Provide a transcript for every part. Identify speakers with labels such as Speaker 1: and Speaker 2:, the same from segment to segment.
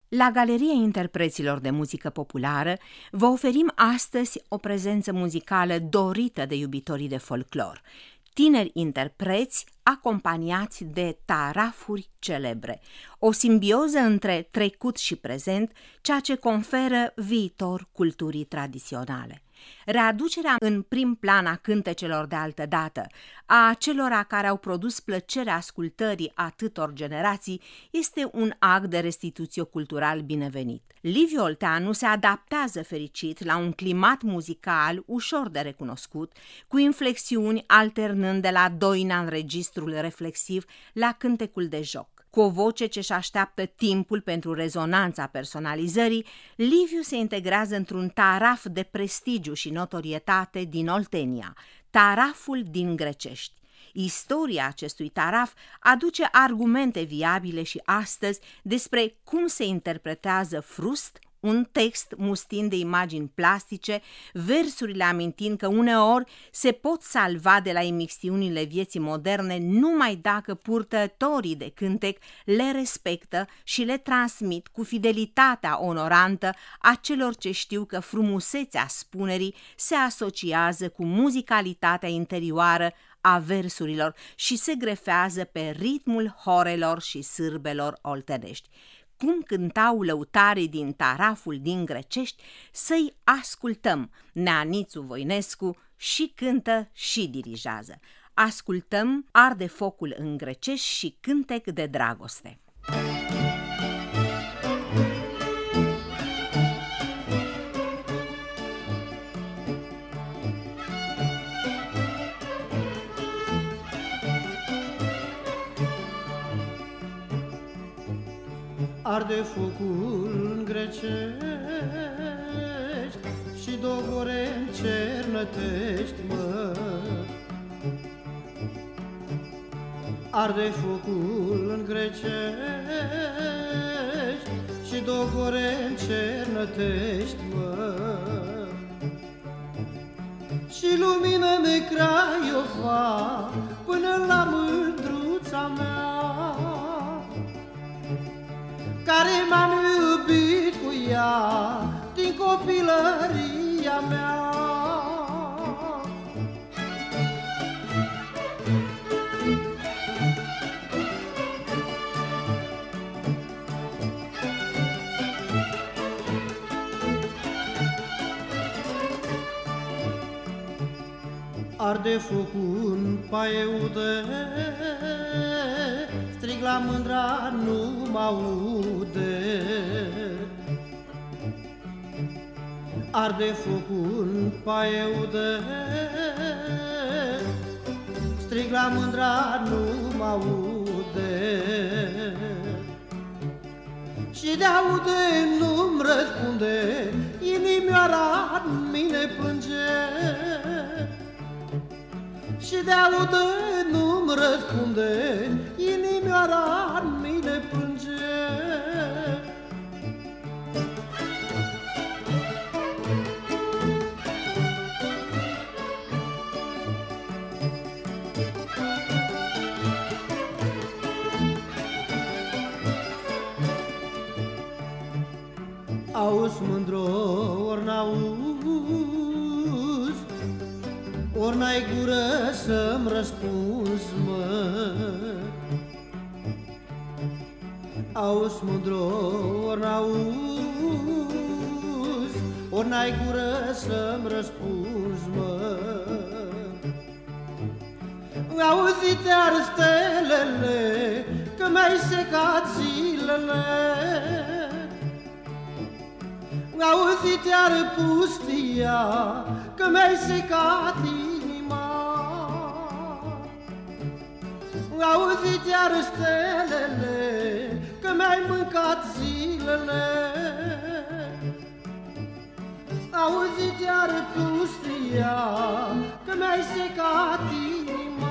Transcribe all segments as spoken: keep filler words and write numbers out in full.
Speaker 1: La Galeria Interpreților de Muzică Populară vă oferim astăzi o prezență muzicală dorită de iubitorii de folclor, tineri interpreți acompaniați de tarafuri celebre, o simbioză între trecut și prezent, ceea ce conferă viitor culturii tradiționale. Readucerea în prim plan a cântecelor de altădată, a acelora care au produs plăcerea ascultării atâtor generații, este un act de restituție cultural binevenit. Liviu Olteanu se adaptează fericit la un climat muzical ușor de recunoscut, cu inflexiuni alternând de la doina în registrul reflexiv la cântecul de joc. Cu o voce ce-și așteaptă timpul pentru rezonanța personalizării, Liviu se integrează într-un taraf de prestigiu și notorietate din Oltenia, taraful din Grecești. Istoria acestui taraf aduce argumente viabile și astăzi despre cum se interpretează frust, un text mustind de imagini plastice, versurile amintind că uneori se pot salva de la imixtiunile vieții moderne numai dacă purtătorii de cântec le respectă și le transmit cu fidelitatea onorantă a celor ce știu că frumusețea spunerii se asociază cu muzicalitatea interioară a versurilor și se grefează pe ritmul horelor și sârbelor oltenești. Cum cântau lăutarii din taraful din Grecești, să-i ascultăm. Neanițu Voinescu și cântă și dirigează. Ascultăm Arde focul în Grecești și Cântec de dragoste.
Speaker 2: Arde focul în Grecești și dogore în cernătești, mă. Arde focul în Grecești și dogore în cernătești, mă. Și lumină-mi Craiova până la mândruța mea, care m-am iubit cu ea din copilăria mea. Arde focul în paieude, strig la mândra, nu mă aude. Arde focul în paieude, strig la mândra, nu mă aude. Și de aude nu-mi răspunde, inimioara în mine plânge. Și de audă nu-mi răspunde, inimioara în mine plânge. Auzi, mândro, ori n-auzi, ori n-ai gură să-mi răspunzi, mă. Auzi, mândro, ori n-auzi, ori n-ai gură să-mi răspunzi, mă. Auzi, te-ar stelele, că mi-ai secat zilele. Auzi, te-ar pustia, că mi-ai secat inima. Auzi, te-ar stelele, că mi-ai mâncat zilele. Auzi, te-ar pustia, că mi-ai secat inima.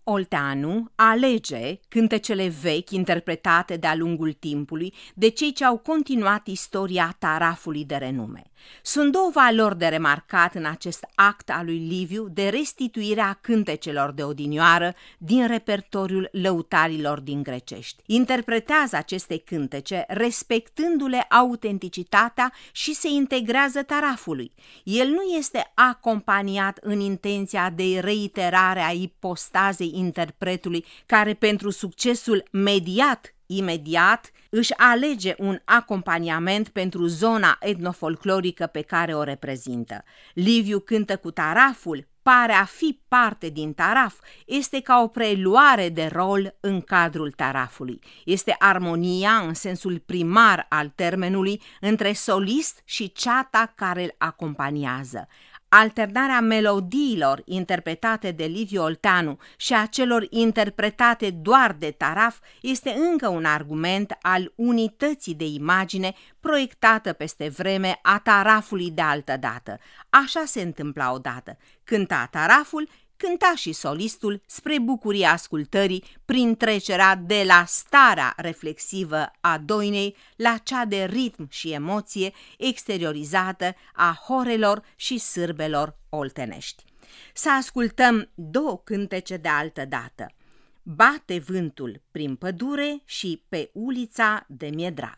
Speaker 1: Olteanu alege cântecele vechi interpretate de-a lungul timpului de cei ce au continuat istoria tarafului de renume. Sunt două valori de remarcat în acest act al lui Liviu de restituire a cântecelor de odinioară din repertoriul lăutarilor din grecești. Interpretează aceste cântece respectându-le autenticitatea și se integrează tarafului. El nu este acompaniat în intenția de reiterare a ipostazei interpretului, care pentru succesul mediat imediat își alege un acompaniament pentru zona etnofolclorică pe care o reprezintă. Liviu cântă cu taraful, pare a fi parte din taraf, este ca o preluare de rol în cadrul tarafului. Este armonia, în sensul primar al termenului, între solist și ceata care îl acompaniază. Alternarea melodiilor interpretate de Liviu Olteanu și a celor interpretate doar de taraf este încă un argument al unității de imagine proiectată peste vreme a tarafului de altădată. Așa se întâmpla odată. Cânta taraful, cânta și solistul spre bucuria ascultării prin trecerea de la starea reflexivă a doinei la cea de ritm și emoție exteriorizată a horelor și sârbelor oltenești. Să ascultăm două cântece de altădată: Bate vântul prin pădure și Pe ulița de mi-e drag.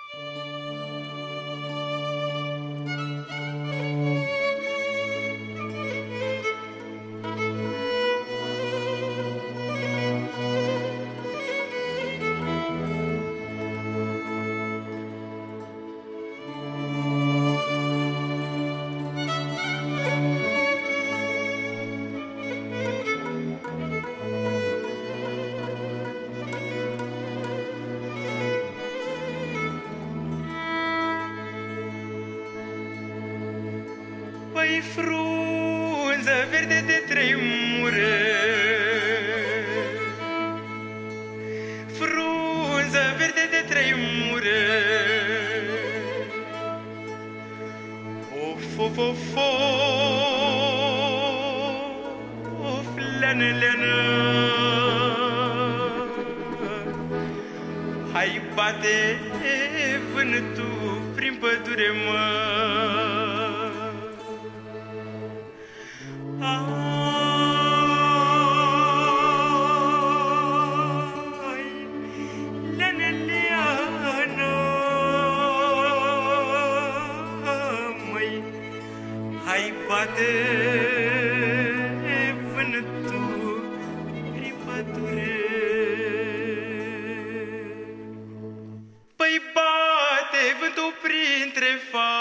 Speaker 3: Păi frunză verde de tremure, frunză verde de tremure, of, of, of, of, leană, leană, hai bate vântul prin pădure, mă. Hai bate vântul prin pădure. Păi bate vântul printre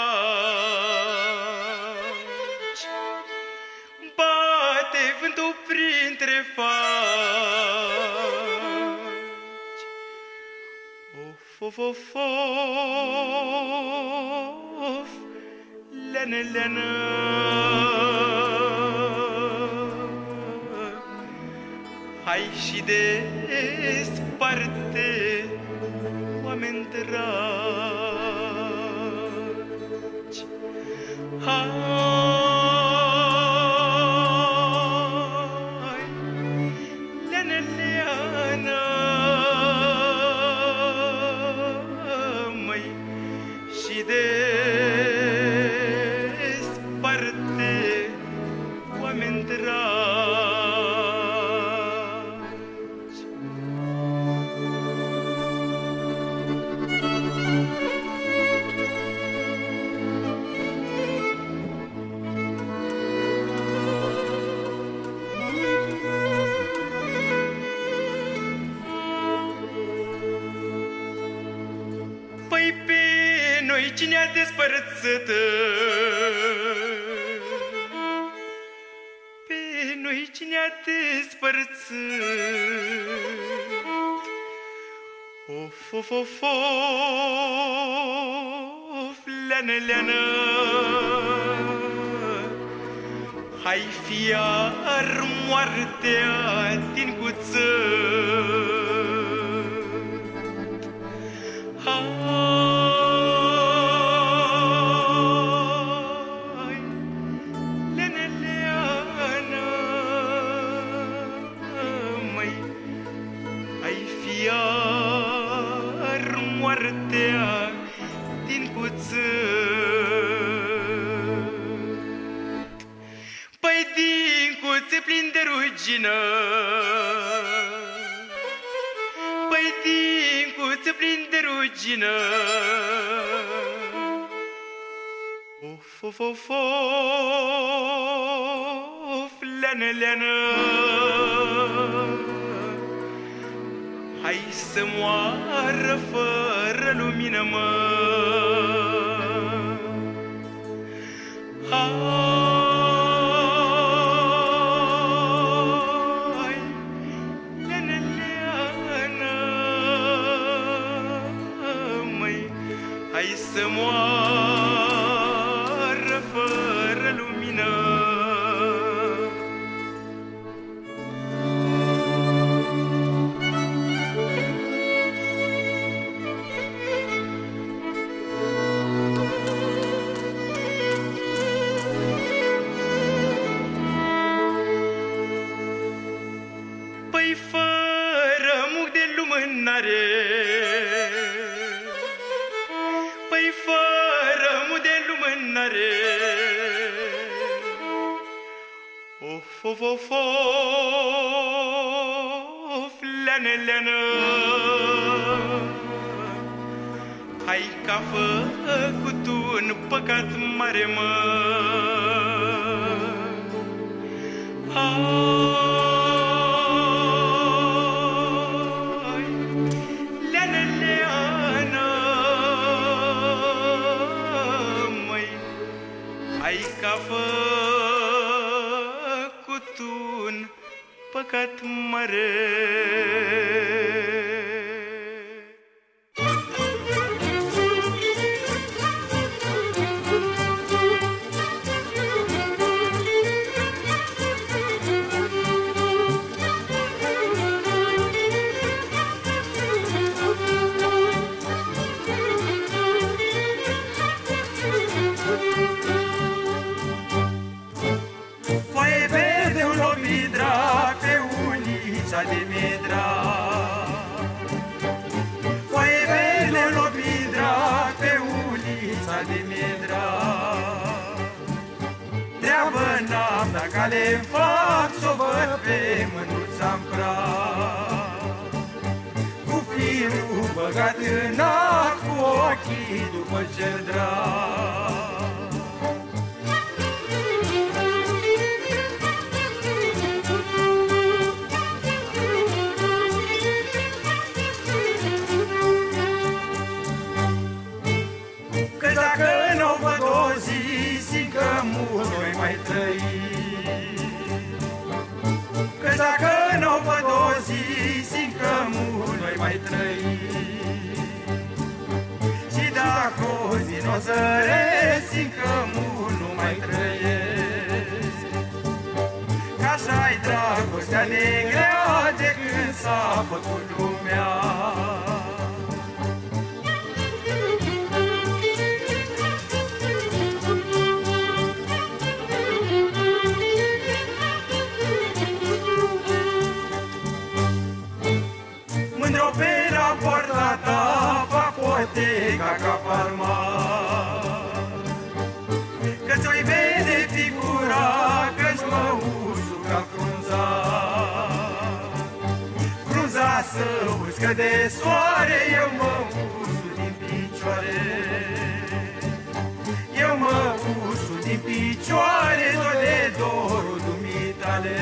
Speaker 3: faci, bate vântul printre faci, of, of, of, of, leană, leană, hai și desparte, oameni dragi, hai, leană, leană, măi, și de oameni dragi. Păi pe noi cine a despărțit? Noi cine a despărțit? Of, of, of, of, leană, leană, hai fi iar moartea din cuțăt. Hai, leană, leană, micuță. Păi dincuțe plin de rugină, păi dincuțe plin de rugină. Of, of, of, of, leană, leană, hai să moară fără lumină, mă. Hai, leană, leană, măi, hai să moară fără lumină. Păi fără muc de lumânare, păi fără muc de lumânare, of, of, of, of, leană, leană, hai că-a făcut un păcat mare, mă. Hai, leană, leană, măi, hai că-a făcut un păcat mare. Foaie verde, un lopidra pe ulița de Midra. Foaie verde, un lopidra pe ulița de Midra. Treabă n-am, dar cale fac s-o văd pe mânuța-n praf. Cu firul băgat în ac, cu ochii după cel drag. Că dacă n-o văd o zi, simt că mult noi mai trăi. Că dacă n-o văd o zi, simt că mult noi mai trăi. Și dacă o zi n-o zăresc, simt că mult nu mai trăiesc. Că așa-i dragostea negrea de când s-a făcut lumea. Mândr-o pe la poarta ta, fac poteca ca parmar. Că ți-o-i vede figura, că-și mă usu ca frunza. Frunza să uscă de soare, eu mă usu din picioare. Eu mă usu din picioare, tot de dorul dumitale.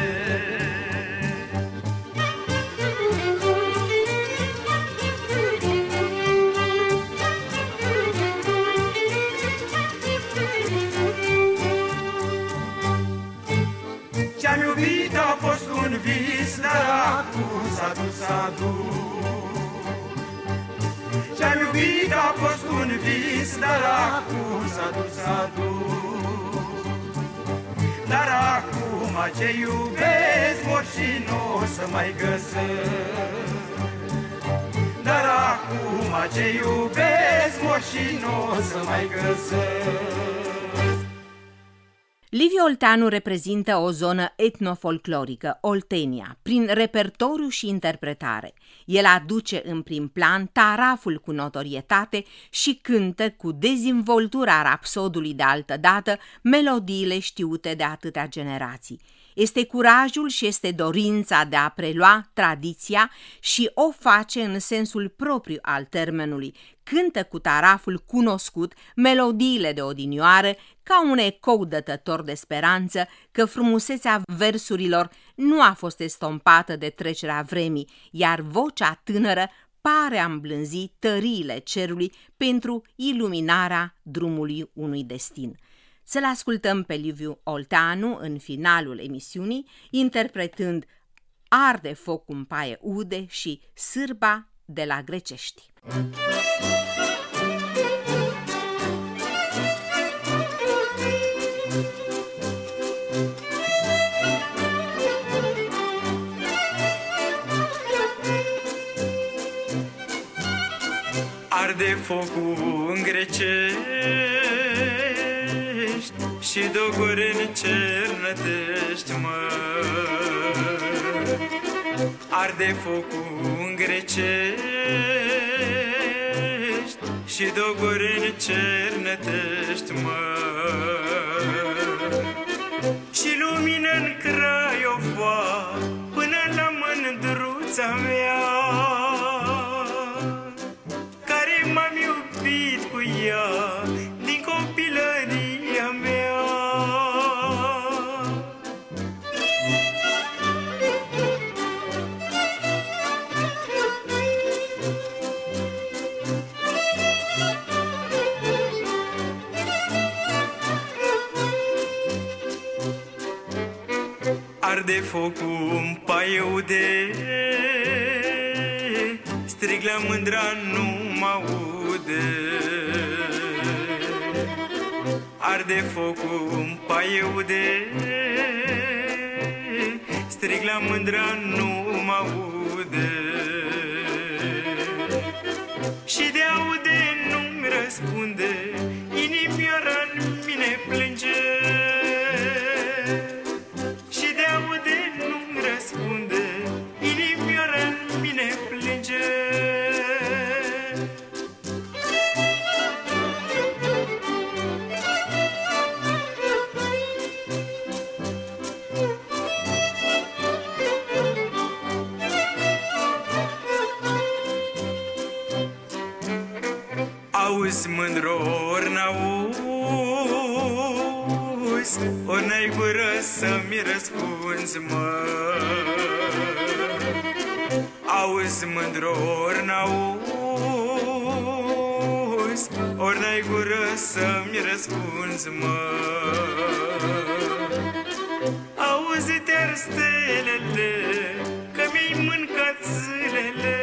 Speaker 3: Ce-am iubit a fost un vis, dar acum s-a dus, s-a dus. Ce-am iubit a fost un vis, dar acum s-a dus, s-a dus. Dar acum ce iubesc mor și nu o să mai găsesc. Dar acum ce iubesc mor și nu o să mai găsesc.
Speaker 1: Liviu Olteanu reprezintă o zonă etnofolclorică, Oltenia, prin repertoriu și interpretare. El aduce în prim plan taraful cu notorietate și cântă cu dezvoltura rapsodului de altădată melodiile știute de atâtea generații. Este curajul și este dorința de a prelua tradiția și o face în sensul propriu al termenului. Cântă cu taraful cunoscut melodiile de odinioară ca un ecou dătător de speranță că frumusețea versurilor nu a fost estompată de trecerea vremii, iar vocea tânără pare a îmblânzi tăriile cerului pentru iluminarea drumului unui destin. Să-l ascultăm pe Liviu Olteanu în finalul emisiunii, interpretând Arde foc în paie ude și Sârba de la Grecești.
Speaker 3: Arde focul în Grecești și dogori în Cernătești, mă. Arde focul în Grecești și dogori în Cernătești, mă. Și lumină în Craiova până la mândruța mea, care m-am iubit cu ea din copilăria mea. Arde focul în paiude, strig la mândra, nu mă aude. Arde focul în paiude, strig la mândra, nu mă aude. Și de aude nu-mi răspunde, inimioara în mine plânge. Și de aude nu-mi răspunde, inimioara în mine plânge. Auzi, mândro, ori n-auzi, ori n-ai gură să-mi răspunzi, mă. Auzi, mândro, ori n-auzi, ori n-ai gură să-mi răspunzi, mă. Auzi, te-ar stelele, că mi-ai mâncat zilele,